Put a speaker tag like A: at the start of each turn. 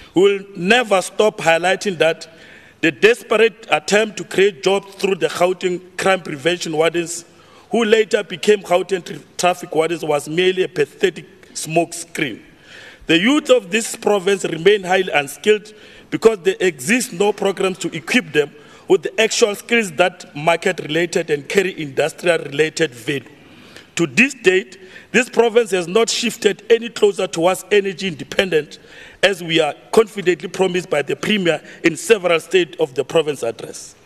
A: We will never stop highlighting that the desperate attempt to create jobs through the Gauteng crime prevention wardens, who later became Gauteng traffic wardens, was merely a pathetic smoke screen. The youth of this province remain highly unskilled because there exist no programs to equip them with the actual skills that market-related and carry industrial-related value. To this date, this province has not shifted any closer towards energy independence, as we are confidently promised by the Premier in several State of the Province address.